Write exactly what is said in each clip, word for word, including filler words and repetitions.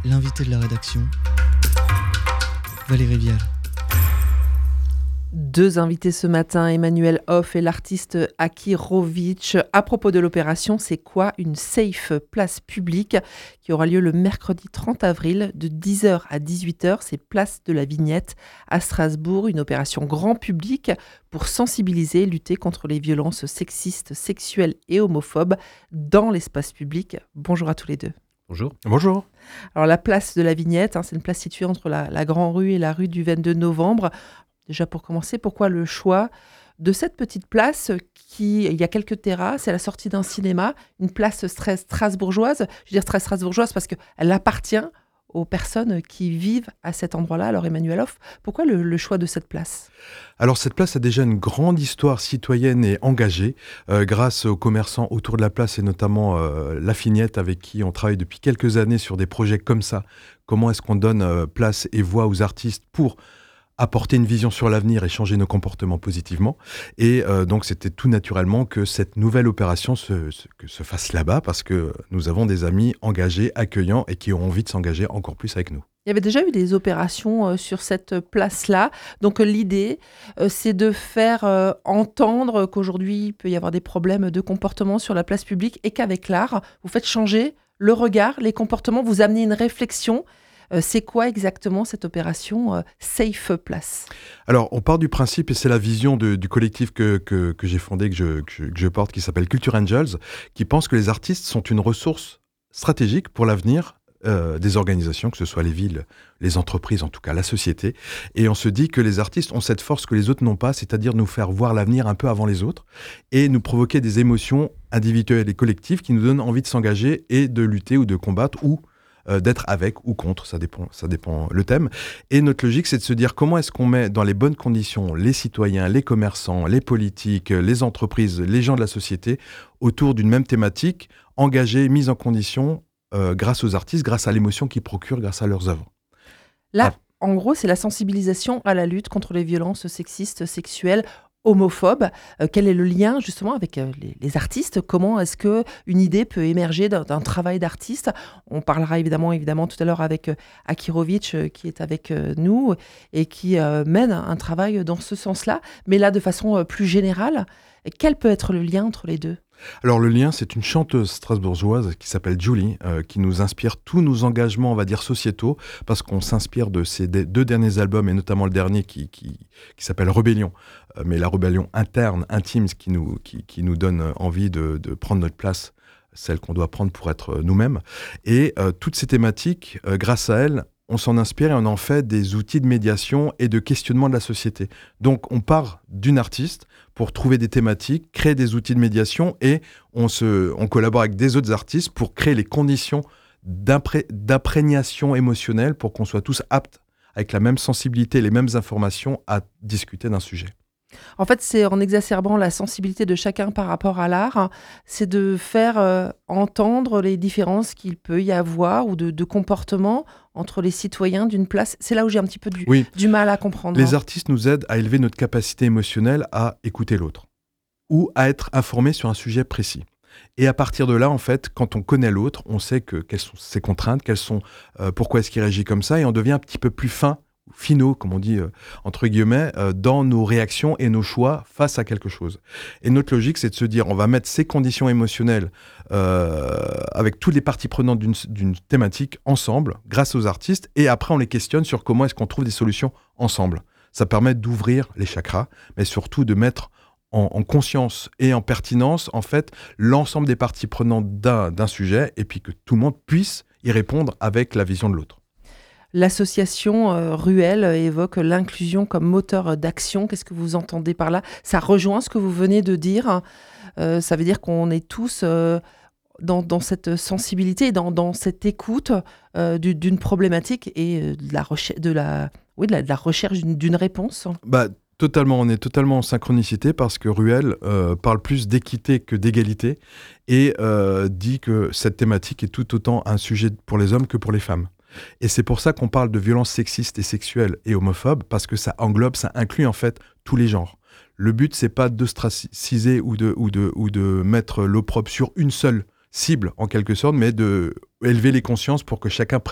L'invité de la rédaction, Valérie Vial. Deux invités ce matin, Emmanuel Hoff et l'artiste Aki Rovic. À propos de l'opération, c'est quoi une safe place publique qui aura lieu le mercredi trente avril de dix heures à dix-huit heures. C'est place de la Vignette à Strasbourg, une opération grand public pour sensibiliser et lutter contre les violences sexistes, sexuelles et homophobes dans l'espace public. Bonjour à tous les deux. Bonjour. Bonjour. Alors la place de la Vignette, hein, c'est une place située entre la, la Grand Rue et la rue du vingt-deux novembre. Déjà pour commencer, pourquoi le choix de cette petite place qui, il y a quelques terrasses, à la sortie d'un cinéma, une place très strasbourgeoise. Je veux dire très strasbourgeoise parce qu'elle appartient aux personnes qui vivent à cet endroit-là. Alors Emmanuel Hoff, pourquoi le, le choix de cette place ? Alors cette place a déjà une grande histoire citoyenne et engagée euh, grâce aux commerçants autour de la place et notamment euh, La Vignette avec qui on travaille depuis quelques années sur des projets comme ça. Comment est-ce qu'on donne euh, place et voix aux artistes pour apporter une vision sur l'avenir et changer nos comportements positivement. Et euh, donc, c'était tout naturellement que cette nouvelle opération se, se, que se fasse là-bas parce que nous avons des amis engagés, accueillants et qui ont envie de s'engager encore plus avec nous. Il y avait déjà eu des opérations euh, sur cette place-là. Donc, euh, l'idée, euh, c'est de faire euh, entendre qu'aujourd'hui, il peut y avoir des problèmes de comportement sur la place publique et qu'avec l'art, vous faites changer le regard, les comportements, vous amenez une réflexion. Euh, c'est quoi exactement cette opération euh, Safe Place ? Alors, on part du principe, et c'est la vision de, du collectif que, que, que j'ai fondé, que je, que, je, que je porte, qui s'appelle Culture Angels, qui pense que les artistes sont une ressource stratégique pour l'avenir euh, des organisations, que ce soit les villes, les entreprises, en tout cas la société. Et on se dit que les artistes ont cette force que les autres n'ont pas, c'est-à-dire nous faire voir l'avenir un peu avant les autres et nous provoquer des émotions individuelles et collectives qui nous donnent envie de s'engager et de lutter ou de combattre ou d'être avec ou contre, ça dépend, ça dépend le thème. Et notre logique, c'est de se dire comment est-ce qu'on met dans les bonnes conditions les citoyens, les commerçants, les politiques, les entreprises, les gens de la société autour d'une même thématique, engagés, mis en condition euh, grâce aux artistes, grâce à l'émotion qu'ils procurent, grâce à leurs œuvres. Là, ah. en gros, c'est la sensibilisation à la lutte contre les violences sexistes, sexuelles, homophobes. Euh, quel est le lien justement avec euh, les, les artistes ? Comment est-ce qu'une idée peut émerger d'un, d'un travail d'artiste ? On parlera évidemment, évidemment tout à l'heure avec euh, Aki Rovic euh, qui est avec euh, nous et qui euh, mène un travail dans ce sens-là. Mais là, de façon euh, plus générale, quel peut être le lien entre les deux ? Alors le lien, c'est une chanteuse strasbourgeoise qui s'appelle Julie, euh, qui nous inspire tous nos engagements, on va dire, sociétaux, parce qu'on s'inspire de ses deux derniers albums, et notamment le dernier qui, qui, qui s'appelle Rébellion, euh, mais la rébellion interne, intime, qui nous, qui, qui nous donne envie de, de prendre notre place, celle qu'on doit prendre pour être nous-mêmes. Et euh, toutes ces thématiques, euh, grâce à elle, on s'en inspire et on en fait des outils de médiation et de questionnement de la société. Donc on part d'une artiste pour trouver des thématiques, créer des outils de médiation et on, se, on collabore avec des autres artistes pour créer les conditions d'impré, d'imprégnation émotionnelle pour qu'on soit tous aptes, avec la même sensibilité, les mêmes informations, à discuter d'un sujet. En fait, c'est en exacerbant la sensibilité de chacun par rapport à l'art, hein, c'est de faire euh, entendre les différences qu'il peut y avoir ou de, de comportement entre les citoyens d'une place. C'est là où j'ai un petit peu du, oui. du mal à comprendre. Les artistes nous aident à élever notre capacité émotionnelle à écouter l'autre ou à être informés sur un sujet précis. Et à partir de là, en fait, quand on connaît l'autre, on sait que, quelles sont ses contraintes, quelles sont, euh, pourquoi est-ce qu'il réagit comme ça, et on devient un petit peu plus fin, finaux, comme on dit, euh, entre guillemets, euh, dans nos réactions et nos choix face à quelque chose. Et notre logique, c'est de se dire, on va mettre ces conditions émotionnelles euh, avec toutes les parties prenantes d'une, d'une thématique ensemble, grâce aux artistes, et après, on les questionne sur comment est-ce qu'on trouve des solutions ensemble. Ça permet d'ouvrir les chakras, mais surtout de mettre en, en conscience et en pertinence, en fait, l'ensemble des parties prenantes d'un, d'un sujet, et puis que tout le monde puisse y répondre avec la vision de l'autre. L'association euh, Ruelle évoque l'inclusion comme moteur d'action. Qu'est-ce que vous entendez par là ? Ça rejoint ce que vous venez de dire. Euh, ça veut dire qu'on est tous euh, dans, dans cette sensibilité, dans, dans cette écoute euh, du, d'une problématique et euh, de, la recherche, de, la, oui, de, la, de la recherche d'une, d'une réponse. Bah, totalement, on est totalement en synchronicité parce que Ruelle euh, parle plus d'équité que d'égalité et euh, dit que cette thématique est tout autant un sujet pour les hommes que pour les femmes. Et c'est pour ça qu'on parle de violences sexistes et sexuelles et homophobes, parce que ça englobe, ça inclut en fait tous les genres. Le but, c'est pas d'ostraciser ou de, ou de, ou de mettre l'opprobre sur une seule cible, en quelque sorte, mais d'élever les consciences pour que chacun prenne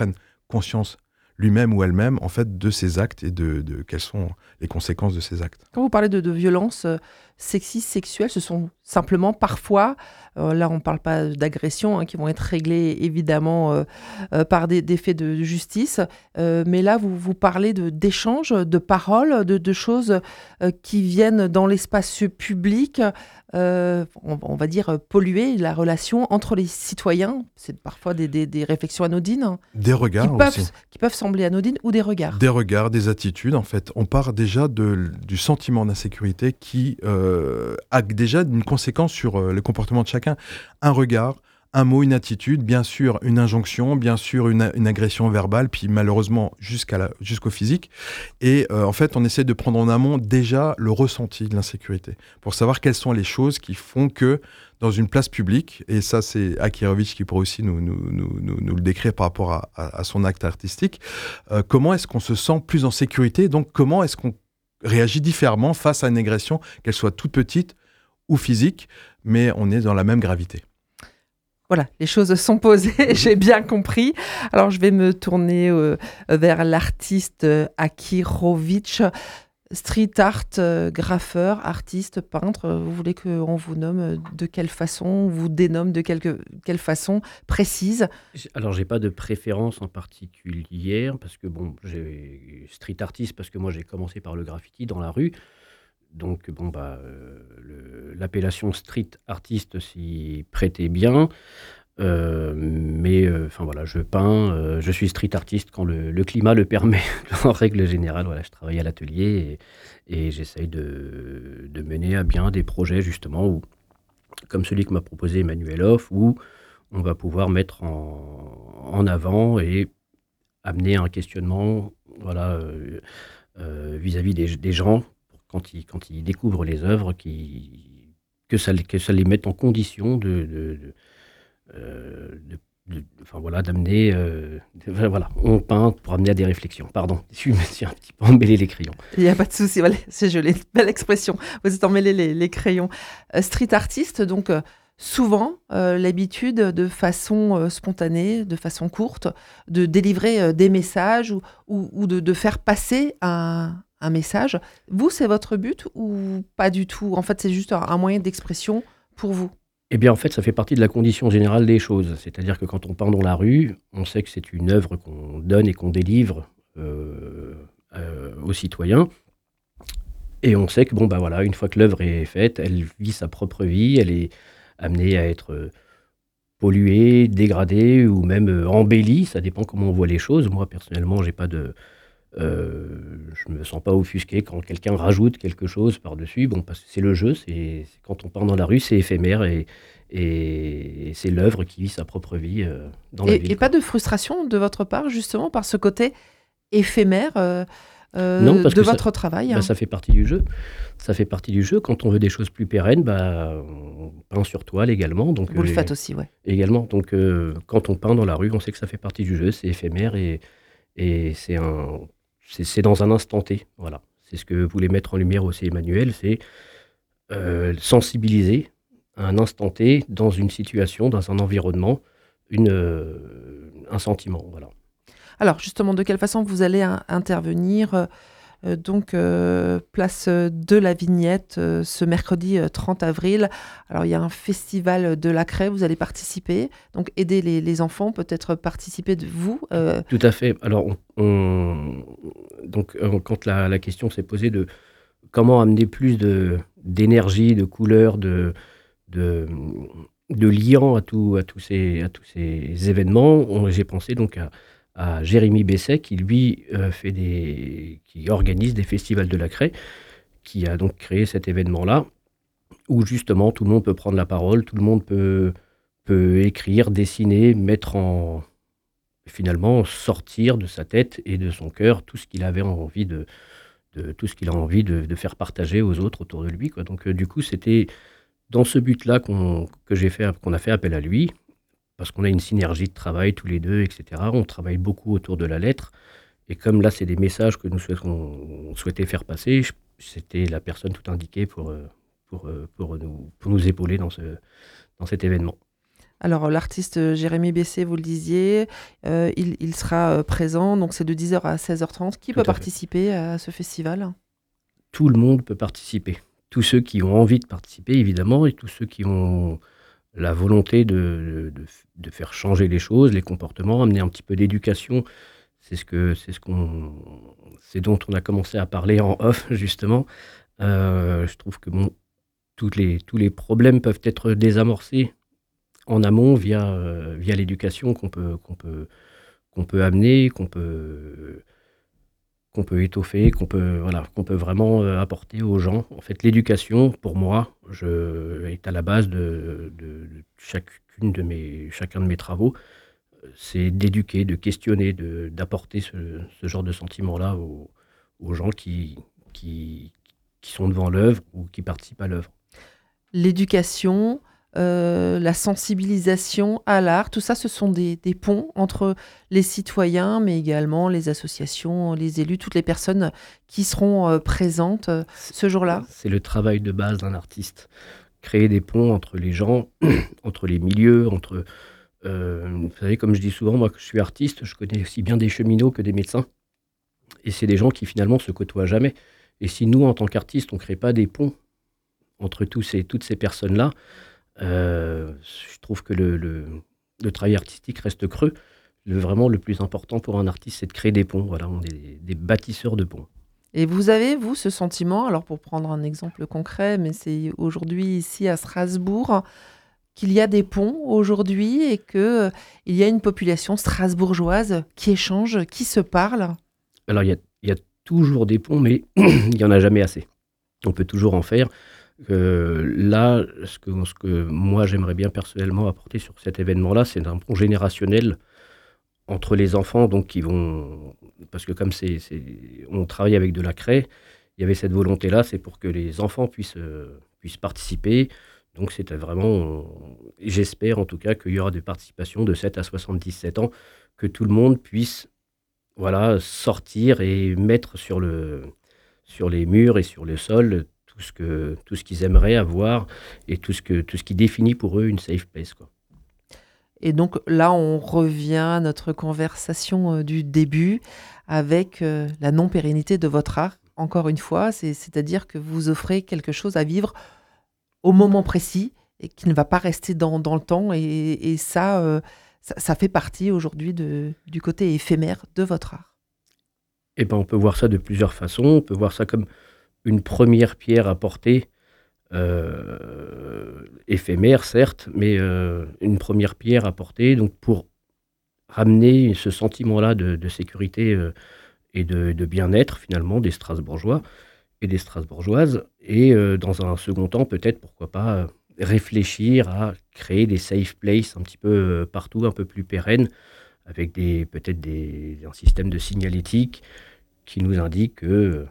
conscience lui-même ou elle-même en fait de ses actes et de, de quelles sont les conséquences de ces actes. Quand vous parlez de, de violences euh, sexistes, sexuelles, ce sont simplement parfois, euh, là on ne parle pas d'agressions hein, qui vont être réglées évidemment euh, euh, par des, des faits de justice, euh, mais là vous, vous parlez de, d'échanges, de paroles, de, de choses euh, qui viennent dans l'espace public, euh, on, on va dire polluer la relation entre les citoyens. C'est parfois des, des, des réflexions anodines. Des regards qui peuvent, aussi. qui peuvent sembler anodines ou des regards. Des regards, des attitudes, en fait. On part déjà de, du sentiment d'insécurité qui euh, a déjà une conséquence sur euh, le comportement de chacun. Un regard, un mot, une attitude, bien sûr une injonction, bien sûr une, une agression verbale, puis malheureusement jusqu'à la, jusqu'au physique. Et euh, en fait, on essaie de prendre en amont déjà le ressenti de l'insécurité, pour savoir quelles sont les choses qui font que dans une place publique, et ça c'est Akhirevitch qui pourrait aussi nous, nous, nous, nous, nous le décrire par rapport à, à, à son acte artistique, euh, comment est-ce qu'on se sent plus en sécurité, donc comment est-ce qu'on réagit différemment face à une agression, qu'elle soit toute petite ou physique, mais on est dans la même gravité. Voilà, les choses sont posées, j'ai bien compris. Alors, je vais me tourner euh, vers l'artiste euh, Akhirevitch, street art, euh, graffeur, artiste, peintre. Vous voulez qu'on vous nomme de quelle façon, on vous dénomme de quelque, quelle façon précise? Alors, j'ai pas de préférence en particulière, parce que bon, j'ai street artiste, parce que moi, j'ai commencé par le graffiti dans la rue. Donc, bon, bah, euh, le- l'appellation street artiste s'y prêtait bien. Euh, mais, enfin voilà, je peins, euh, je suis street artiste quand le, le climat le permet. En règle générale, voilà, je travaille à l'atelier et, et j'essaye de, de mener à bien des projets, justement, où, comme celui que m'a proposé Emmanuel Hoff, où on va pouvoir mettre en, en avant et amener un questionnement, voilà, euh, euh, vis-à-vis des, des gens quand ils, quand ils découvrent les œuvres, qui, que, ça, que ça les mette en condition de, de, de, euh, de- de- enfin, voilà, d'amener, euh, de- voilà, on peint pour amener à des réflexions. Pardon, je me suis un petit peu emmêlé les crayons. Il n'y a pas de souci, voilà, c'est joli, belle expression. Vous êtes emmêlé les, les crayons. Euh, street artiste, donc euh, souvent euh, l'habitude de façon euh, spontanée, de façon courte, de délivrer euh, des messages ou, ou, ou de, de faire passer un, un message. Vous, c'est votre but ou pas du tout? En fait, c'est juste un, un moyen d'expression pour vous. Eh bien, en fait, ça fait partie de la condition générale des choses. C'est-à-dire que quand on peint dans la rue, on sait que c'est une œuvre qu'on donne et qu'on délivre euh, euh, aux citoyens. Et on sait que, bon, bah voilà, une fois que l'œuvre est faite, elle vit sa propre vie, elle est amenée à être euh, polluée, dégradée ou même euh, embellie. Ça dépend comment on voit les choses. Moi, personnellement, j'ai pas de, euh, je me sens pas offusqué quand quelqu'un rajoute quelque chose par-dessus. Bon, parce que c'est le jeu, c'est c'est quand on peint dans la rue, c'est éphémère et, et c'est l'œuvre qui vit sa propre vie euh, dans la Et, ville. et pas de frustration de votre part, justement, par ce côté éphémère euh, euh, Non, parce de que ça- votre travail. Bah, hein. ça fait partie du jeu. Ça fait partie du jeu. Quand on veut des choses plus pérennes, bah, on peint sur toile également. Donc, Vous le euh, faites aussi, ouais. également. Donc, euh, quand on peint dans la rue, on sait que ça fait partie du jeu. C'est éphémère et, et c'est un, c'est, c'est dans un instant T. Voilà. C'est ce que voulait mettre en lumière aussi Emmanuel, c'est euh, sensibiliser à un instant T dans une situation, dans un environnement, une, euh, un sentiment. Voilà. Alors, justement, de quelle façon vous allez in- intervenir euh, euh, donc, euh, place euh, de la Vignette, euh, ce mercredi euh, trente avril. Alors, il y a un festival de la craie, vous allez participer. Donc, aider les, les enfants, peut-être participer de vous. euh, Tout à fait. Alors, on, on- donc, euh, quand la, la question s'est posée de comment amener plus de, d'énergie, de couleur, de, de, de liant à, tout, à, tous ces, à tous ces événements, on- j'ai pensé donc à, à Jérémy Besset, qui lui euh, fait des, qui organise des festivals de la craie, qui a donc créé cet événement-là, où justement tout le monde peut prendre la parole, tout le monde peut, peut écrire, dessiner, mettre en, finalement sortir de sa tête et de son cœur tout ce qu'il avait envie de, de tout ce qu'il a envie de, de faire partager aux autres autour de lui, quoi. Donc euh, du coup, c'était dans ce but-là qu'on que j'ai fait qu'on a fait appel à lui, parce qu'on a une synergie de travail tous les deux, et cetera. On travaille beaucoup autour de la lettre, et comme là, c'est des messages que nous souhaitons, on souhaitait faire passer, je- c'était la personne tout indiquée pour euh, pour euh, pour nous pour nous épauler dans ce dans cet événement. Alors, l'artiste Jérémy Bessé, vous le disiez, euh, il, il sera euh, présent, donc c'est de dix heures à seize heures trente. Qui Tout peut à fait. participer à ce festival? Tout le monde peut participer. Tous ceux qui ont envie de participer, évidemment, et tous ceux qui ont la volonté de, de, de faire changer les choses, les comportements, amener un petit peu d'éducation. C'est ce que, c'est ce qu'on, c'est dont on a commencé à parler en off, justement. Euh, je trouve que bon, toutes les, tous les problèmes peuvent être désamorcés en amont via, euh, via l'éducation qu'on peut, qu'on peut, qu'on peut amener, qu'on peut, qu'on peut étoffer, qu'on peut, voilà, qu'on peut vraiment euh, apporter aux gens. En fait, l'éducation, pour moi, je, est à la base de, de, de chacune de mes, chacun de mes travaux. C'est d'éduquer, de questionner, de, d'apporter ce, ce genre de sentiment-là aux, aux gens qui, qui, qui sont devant l'œuvre ou qui participent à l'œuvre. L'éducation, euh, la sensibilisation à l'art, tout ça, ce sont des, des ponts entre les citoyens, mais également les associations, les élus, toutes les personnes qui seront euh, présentes euh, ce jour-là. C'est le travail de base d'un artiste. Créer des ponts entre les gens, entre les milieux, entre... Euh, vous savez, comme je dis souvent, moi, que je suis artiste, je connais aussi bien des cheminots que des médecins. Et c'est des gens qui, finalement, se côtoient jamais. Et si nous, en tant qu'artistes, on ne crée pas des ponts entre tous ces, toutes ces personnes-là, euh, je trouve que le, le, le travail artistique reste creux. Le, vraiment, le plus important pour un artiste, c'est de créer des ponts. Voilà, on est des, des bâtisseurs de ponts. Et vous avez, vous, ce sentiment, alors pour prendre un exemple concret, mais c'est aujourd'hui ici à Strasbourg, qu'il y a des ponts aujourd'hui et qu'il euh, y a une population strasbourgeoise qui échange, qui se parle? Alors, il y a, y a toujours des ponts, mais il n'y en a jamais assez. On peut toujours en faire. Euh, là, ce que, ce que moi, j'aimerais bien personnellement apporter sur cet événement-là, c'est un pont générationnel entre les enfants, donc qui vont... Parce que comme c'est, c'est, on travaille avec de la craie, il y avait cette volonté-là, c'est pour que les enfants puissent, euh, puissent participer. Donc c'était vraiment... J'espère en tout cas qu'il y aura des participations de sept à soixante-dix-sept ans, que tout le monde puisse voilà, sortir et mettre sur, le, sur les murs et sur le sol tout ce, que, tout ce qu'ils aimeraient avoir et tout ce, que, tout ce qui définit pour eux une safe place, quoi. Et donc là, on revient à notre conversation euh, du début avec euh, la non-pérennité de votre art. Encore une fois, c'est, c'est-à-dire que vous offrez quelque chose à vivre au moment précis et qui ne va pas rester dans, dans le temps. Et, et ça, euh, ça, ça fait partie aujourd'hui de, du côté éphémère de votre art. Eh ben, on peut voir ça de plusieurs façons. On peut voir ça comme une première pierre à porter, euh, éphémère certes, mais euh, une première pierre à porter donc pour ramener ce sentiment-là de, de sécurité euh, et de, de bien-être finalement des Strasbourgeois et des Strasbourgeoises. Et euh, dans un second temps, peut-être, pourquoi pas, euh, réfléchir à créer des safe places un petit peu euh, partout, un peu plus pérennes, avec des, peut-être des, un système de signalétique qui nous indique que euh,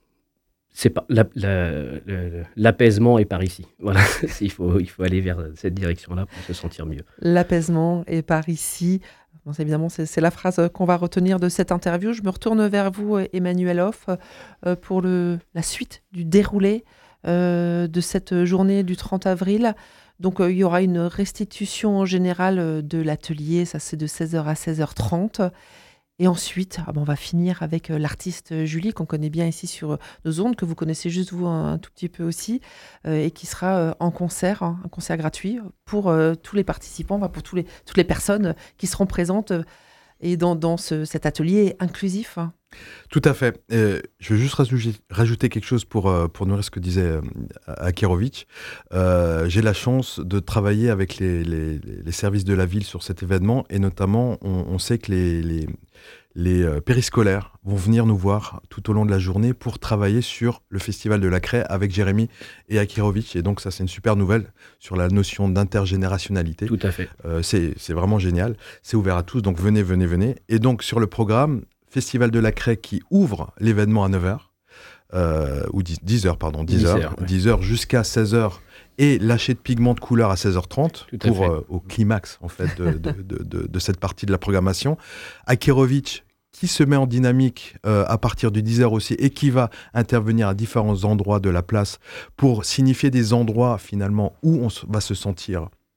c'est pas, la, la, la, l'apaisement est par ici. Voilà, il faut, il faut aller vers cette direction-là pour se sentir mieux. L'apaisement est par ici. Bon, c'est évidemment, c'est, c'est la phrase qu'on va retenir de cette interview. Je me retourne vers vous, Emmanuel Hoff, euh, pour le, la suite du déroulé euh, de cette journée du trente avril. Donc, euh, il y aura une restitution générale de l'atelier. Ça, c'est de seize heures à seize heures trente. Et ensuite, ah ben on va finir avec euh, l'artiste Julie, qu'on connaît bien ici sur euh, nos ondes, que vous connaissez juste vous un, un tout petit peu aussi, euh, et qui sera euh, en concert, hein, un concert gratuit pour euh, tous les participants, enfin, pour tous les, toutes les personnes qui seront présentes euh, et dans, dans ce, cet atelier inclusif. Hein. Tout à fait. Euh, je veux juste rajouter, rajouter quelque chose pour, euh, pour nourrir ce que disait euh, Akirovic. Euh, j'ai la chance de travailler avec les, les, les services de la ville sur cet événement, et notamment, on, on sait que les, les, les euh, périscolaires vont venir nous voir tout au long de la journée pour travailler sur le Festival de la Craie avec Jérémy et Akirovic. Et donc ça, c'est une super nouvelle sur la notion d'intergénérationnalité. Tout à fait. Euh, c'est, c'est vraiment génial. C'est ouvert à tous, donc venez, venez, venez. Et donc sur le programme, Festival de la Craie qui ouvre l'événement à neuf heures, euh, ou dix heures, pardon, dix heures, ouais. dix heures jusqu'à seize heures, et lâcher de pigments de couleur à seize heures trente, pour, euh, au climax en fait, de, de, de, de, de cette partie de la programmation. Akirovic, qui se met en dynamique euh, à partir de dix heures aussi, et qui va intervenir à différents endroits de la place pour signifier des endroits finalement où on va se sentir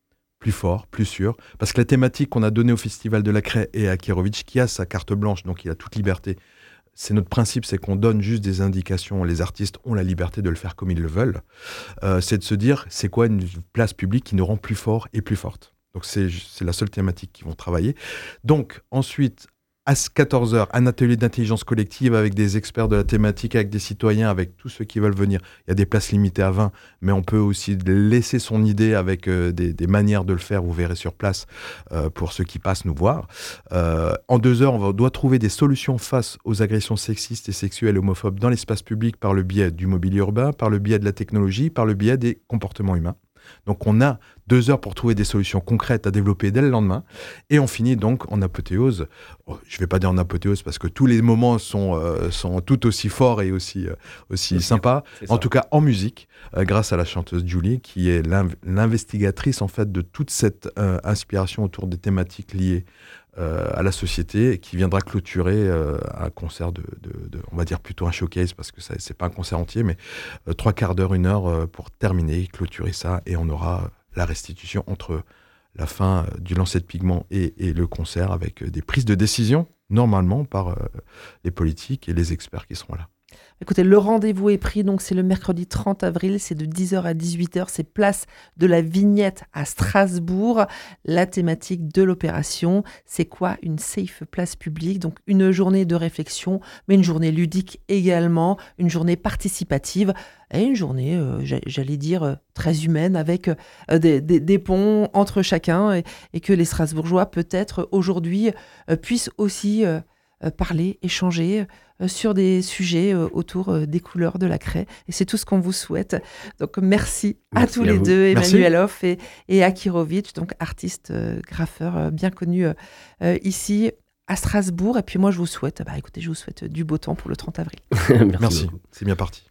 plus fort, plus sûr. Parce que la thématique qu'on a donnée au Festival de la Craie et à Akhirowitch, qui a sa carte blanche, donc il a toute liberté, c'est notre principe, c'est qu'on donne juste des indications. Les artistes ont la liberté de le faire comme ils le veulent. Euh, c'est de se dire, c'est quoi une place publique qui nous rend plus fort et plus forte. Donc c'est, c'est la seule thématique qu'ils vont travailler. Donc ensuite, à quatorze heures, un atelier d'intelligence collective avec des experts de la thématique, avec des citoyens, avec tous ceux qui veulent venir. Il y a des places limitées à vingt, mais on peut aussi laisser son idée avec euh, des, des manières de le faire, vous verrez sur place, euh, pour ceux qui passent nous voir. Euh, en deux heures, on va, doit trouver des solutions face aux agressions sexistes et sexuelles et homophobes dans l'espace public par le biais du mobilier urbain, par le biais de la technologie, par le biais des comportements humains. Donc on a deux heures pour trouver des solutions concrètes à développer dès le lendemain. Et on finit donc en apothéose. Oh, je ne vais pas dire en apothéose parce que tous les moments sont, euh, sont tout aussi forts et aussi, euh, aussi sympas. En tout cas en musique, euh, grâce à la chanteuse Julie, qui est l'inv- l'investigatrice en fait de toute cette euh, inspiration autour des thématiques liées Euh, à la société, et qui viendra clôturer euh, un concert de, de, de, on va dire plutôt un showcase, parce que ça, c'est pas un concert entier, mais euh, trois quarts d'heure, une heure euh, pour terminer, clôturer ça, et on aura la restitution entre la fin euh, du lancer de pigments et, et le concert, avec euh, des prises de décision, normalement, par euh, les politiques et les experts qui seront là. Écoutez, le rendez-vous est pris, donc c'est le mercredi trente avril, c'est de dix heures à dix-huit heures, c'est place de la Vignette à Strasbourg. La thématique de l'opération, c'est quoi une safe place publique? Donc une journée de réflexion, mais une journée ludique également, une journée participative et une journée, euh, j'allais dire, euh, très humaine, avec euh, des, des, des ponts entre chacun, et, et que les Strasbourgeois, peut-être aujourd'hui, euh, puissent aussi euh, euh, parler, échanger euh, sur des sujets euh, autour euh, des couleurs de la craie. Et c'est tout ce qu'on vous souhaite. Donc merci, merci à tous à les vous. deux, Emmanuel Hoff et, et Akhirowitch, donc artiste, euh, graffeur euh, bien connu euh, ici à Strasbourg. Et puis moi, je vous souhaite, bah, écoutez, je vous souhaite du beau temps pour le trente avril. Merci, merci. C'est bien parti.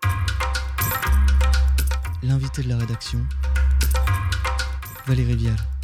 L'invité de la rédaction, Valérie Vial.